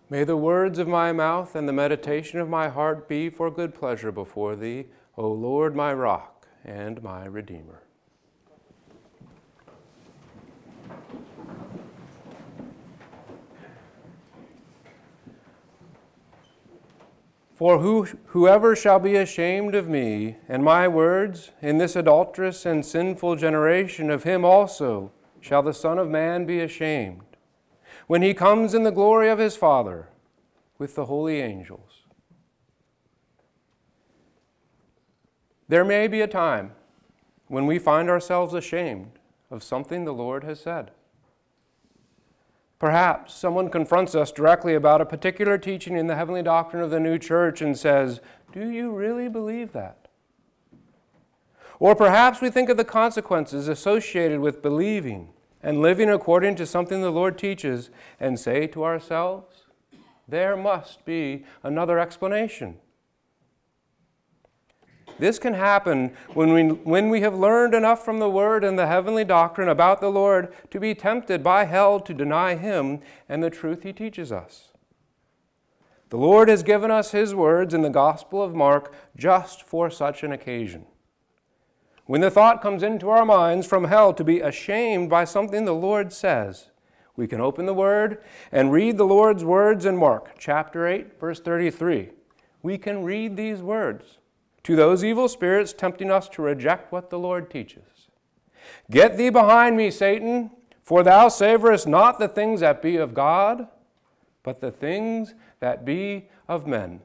May the words of my mouth and the meditation of my heart be for good pleasure before thee, O Lord, my rock and my redeemer. For whoever shall be ashamed of me and my words in this adulterous and sinful generation, of him also shall the Son of Man be ashamed, when he comes in the glory of his Father with the holy angels. There may be a time when we find ourselves ashamed of something the Lord has said. Perhaps someone confronts us directly about a particular teaching in the heavenly doctrine of the new church and says, "Do you really believe that?" Or perhaps we think of the consequences associated with believing and living according to something the Lord teaches and say to ourselves, there must be another explanation. This can happen when we have learned enough from the Word and the heavenly doctrine about the Lord to be tempted by hell to deny Him and the truth He teaches us. The Lord has given us His words in the Gospel of Mark just for such an occasion. When the thought comes into our minds from hell to be ashamed by something the Lord says, we can open the Word and read the Lord's words in Mark chapter 8, verse 33. We can read these words to those evil spirits tempting us to reject what the Lord teaches. "Get thee behind me, Satan, for thou savorest not the things that be of God, but the things that be of men."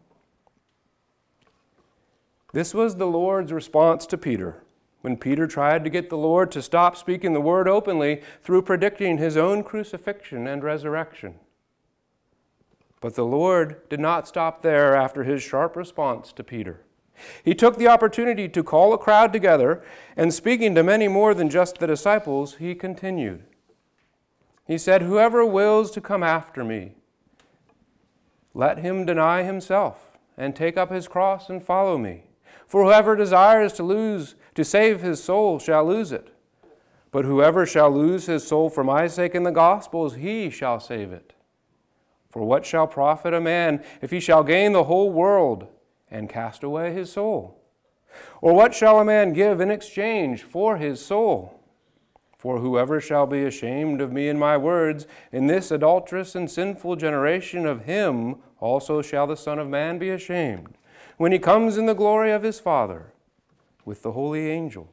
This was the Lord's response to Peter when Peter tried to get the Lord to stop speaking the word openly through predicting His own crucifixion and resurrection. But the Lord did not stop there after His sharp response to Peter. He took the opportunity to call a crowd together, and speaking to many more than just the disciples, He continued. He said, "Whoever wills to come after me, let him deny himself and take up his cross and follow me. For whoever desires to save his soul shall lose it. But whoever shall lose his soul for my sake and the gospel's, he shall save it. For what shall profit a man if he shall gain the whole world and cast away his soul? Or what shall a man give in exchange for his soul? For whoever shall be ashamed of me and my words in this adulterous and sinful generation, of him also shall the Son of Man be ashamed, when He comes in the glory of His Father with the holy angels."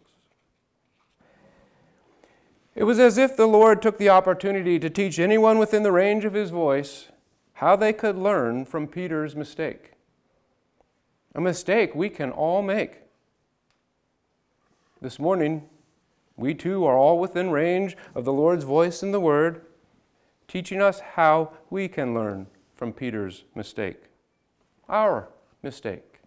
It was as if the Lord took the opportunity to teach anyone within the range of His voice how they could learn from Peter's mistake. A mistake we can all make. This morning, we too are all within range of the Lord's voice in the Word, teaching us how we can learn from Peter's mistake. Our mistake.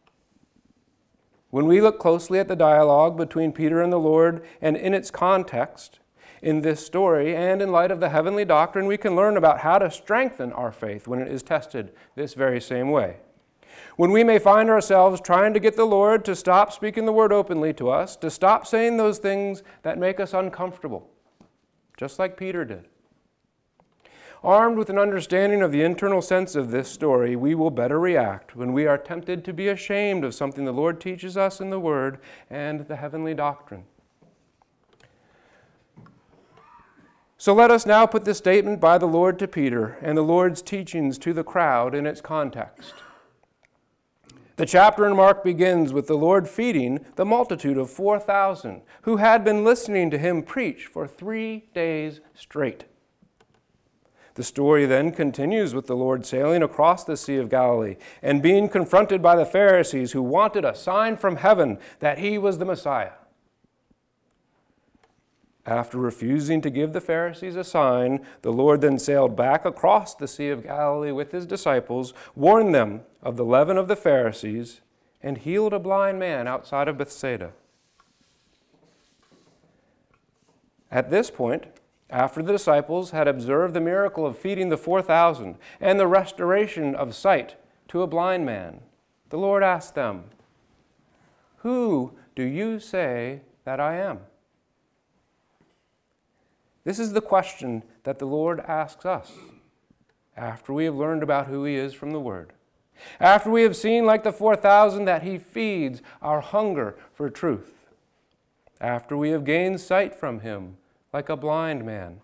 When we look closely at the dialogue between Peter and the Lord and in its context, in this story and in light of the heavenly doctrine, we can learn about how to strengthen our faith when it is tested this very same way. When we may find ourselves trying to get the Lord to stop speaking the word openly to us, to stop saying those things that make us uncomfortable, just like Peter did. Armed with an understanding of the internal sense of this story, we will better react when we are tempted to be ashamed of something the Lord teaches us in the Word and the heavenly doctrine. So let us now put this statement by the Lord to Peter and the Lord's teachings to the crowd in its context. The chapter in Mark begins with the Lord feeding the multitude of 4,000 who had been listening to Him preach for 3 days straight. The story then continues with the Lord sailing across the Sea of Galilee and being confronted by the Pharisees who wanted a sign from heaven that He was the Messiah. After refusing to give the Pharisees a sign, the Lord then sailed back across the Sea of Galilee with His disciples, warned them of the leaven of the Pharisees, and healed a blind man outside of Bethsaida. At this point, after the disciples had observed the miracle of feeding the 4,000 and the restoration of sight to a blind man, the Lord asked them, "Who do you say that I am?" This is the question that the Lord asks us after we have learned about who he is from the Word, after we have seen, like the 4,000, that he feeds our hunger for truth, after we have gained sight from him like a blind man.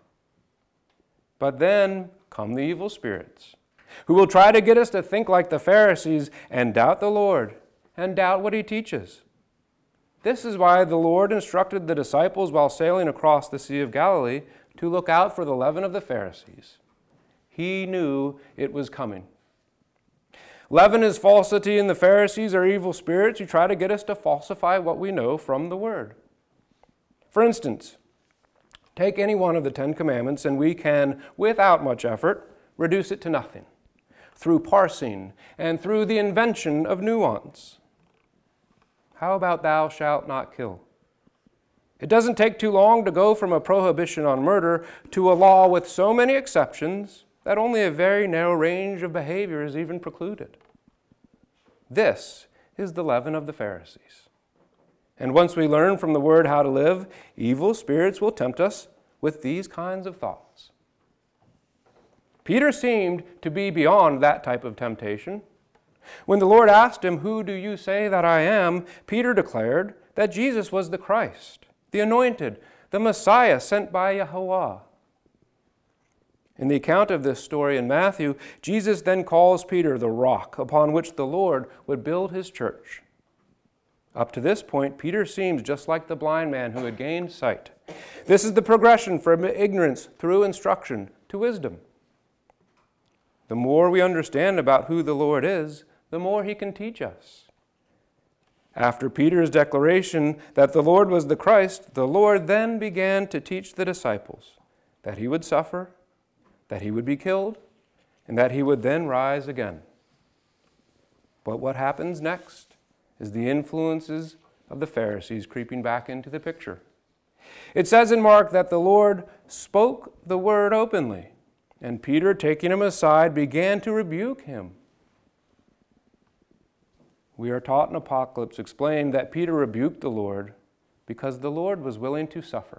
But then come the evil spirits, who will try to get us to think like the Pharisees and doubt the Lord and doubt what he teaches. This is why the Lord instructed the disciples while sailing across the Sea of Galilee to look out for the leaven of the Pharisees. He knew it was coming. Leaven is falsity, and the Pharisees are evil spirits who try to get us to falsify what we know from the Word. For instance, take any one of the 10 Commandments and we can, without much effort, reduce it to nothing through parsing and through the invention of nuance. How about thou shalt not kill? It doesn't take too long to go from a prohibition on murder to a law with so many exceptions that only a very narrow range of behavior is even precluded. This is the leaven of the Pharisees. And once we learn from the Word how to live, evil spirits will tempt us with these kinds of thoughts. Peter seemed to be beyond that type of temptation. When the Lord asked him, "Who do you say that I am?" Peter declared that Jesus was the Christ, the Anointed, the Messiah sent by Yahweh. In the account of this story in Matthew, Jesus then calls Peter the rock upon which the Lord would build his church. Up to this point, Peter seems just like the blind man who had gained sight. This is the progression from ignorance through instruction to wisdom. The more we understand about who the Lord is, the more he can teach us. After Peter's declaration that the Lord was the Christ, the Lord then began to teach the disciples that he would suffer, that he would be killed, and that he would then rise again. But what happens next is the influences of the Pharisees creeping back into the picture. It says in Mark that the Lord spoke the word openly, and Peter, taking him aside, began to rebuke him. We are taught in Apocalypse explained that Peter rebuked the Lord because the Lord was willing to suffer.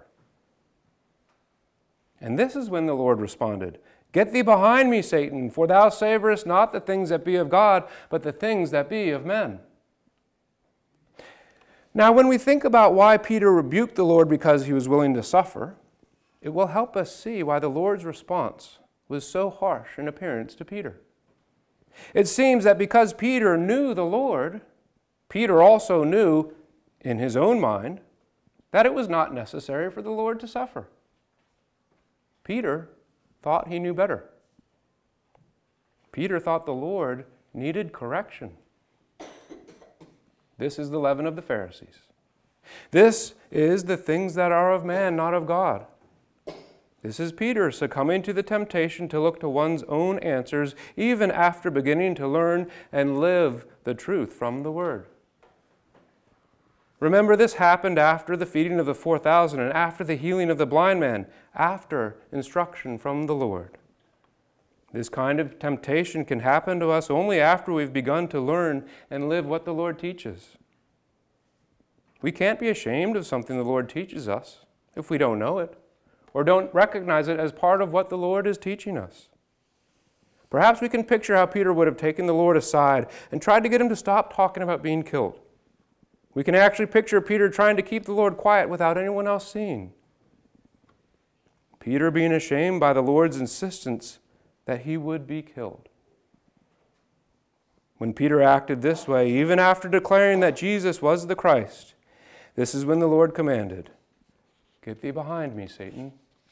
And this is when the Lord responded, "Get thee behind me, Satan, for thou savorest not the things that be of God, but the things that be of men." Now, when we think about why Peter rebuked the Lord because he was willing to suffer, it will help us see why the Lord's response was so harsh in appearance to Peter. It seems that because Peter knew the Lord, Peter also knew in his own mind that it was not necessary for the Lord to suffer. Peter thought he knew better. Peter thought the Lord needed correction. This is the leaven of the Pharisees. This is the things that are of man, not of God. This is Peter succumbing to the temptation to look to one's own answers, even after beginning to learn and live the truth from the Word. Remember, this happened after the feeding of the 4,000 and after the healing of the blind man, after instruction from the Lord. This kind of temptation can happen to us only after we've begun to learn and live what the Lord teaches. We can't be ashamed of something the Lord teaches us if we don't know it or don't recognize it as part of what the Lord is teaching us. Perhaps we can picture how Peter would have taken the Lord aside and tried to get him to stop talking about being killed. We can actually picture Peter trying to keep the Lord quiet without anyone else seeing. Peter being ashamed by the Lord's insistence that he would be killed. When Peter acted this way, even after declaring that Jesus was the Christ, this is when the Lord commanded, "Get thee behind me, Satan."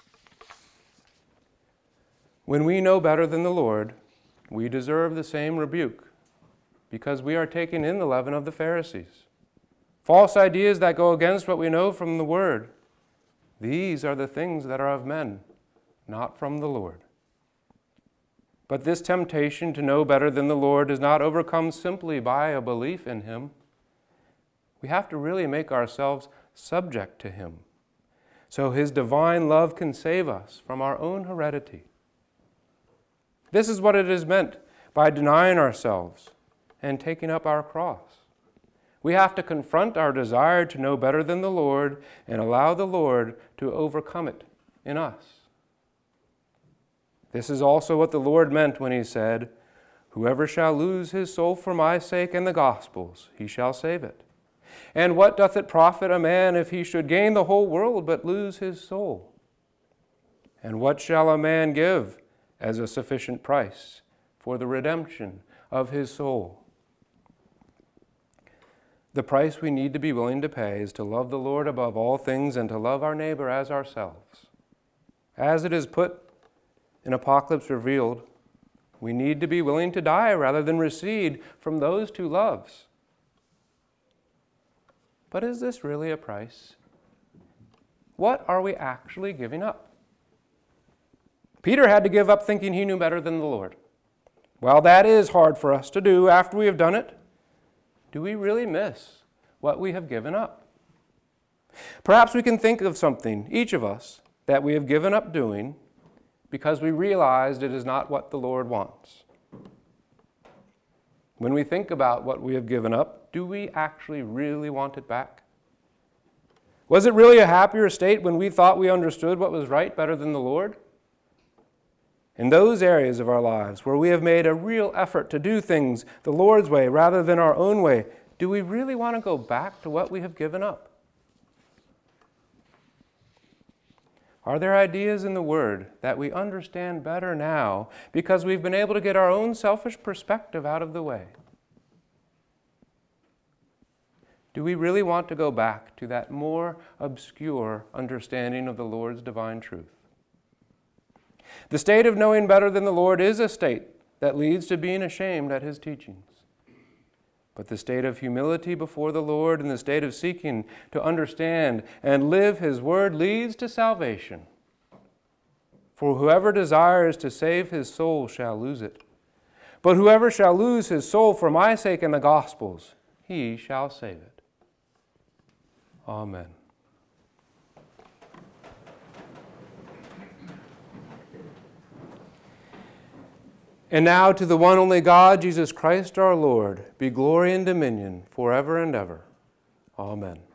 When we know better than the Lord, we deserve the same rebuke because we are taking in the leaven of the Pharisees. False ideas that go against what we know from the Word. These are the things that are of men, not from the Lord. But this temptation to know better than the Lord is not overcome simply by a belief in Him. We have to really make ourselves subject to Him, so His divine love can save us from our own heredity. This is what it is meant by denying ourselves and taking up our cross. We have to confront our desire to know better than the Lord and allow the Lord to overcome it in us. This is also what the Lord meant when he said, "Whoever shall lose his soul for my sake and the gospel's, he shall save it. And what doth it profit a man if he should gain the whole world but lose his soul? And what shall a man give as a sufficient price for the redemption of his soul?" The price we need to be willing to pay is to love the Lord above all things and to love our neighbor as ourselves. As it is put in Apocalypse Revealed, we need to be willing to die rather than recede from those two loves. But is this really a price? What are we actually giving up? Peter had to give up thinking he knew better than the Lord. While that is hard for us to do after we have done it, do we really miss what we have given up? Perhaps we can think of something, each of us, that we have given up doing because we realized it is not what the Lord wants. When we think about what we have given up, do we actually really want it back? Was it really a happier state when we thought we understood what was right better than the Lord? In those areas of our lives where we have made a real effort to do things the Lord's way rather than our own way, do we really want to go back to what we have given up? Are there ideas in the Word that we understand better now because we've been able to get our own selfish perspective out of the way? Do we really want to go back to that more obscure understanding of the Lord's divine truth? The state of knowing better than the Lord is a state that leads to being ashamed at His teachings. But the state of humility before the Lord and the state of seeking to understand and live His Word leads to salvation. For whoever desires to save his soul shall lose it. But whoever shall lose his soul for my sake and the gospel's, he shall save it. Amen. And now to the one only God, Jesus Christ our Lord, be glory and dominion forever and ever. Amen.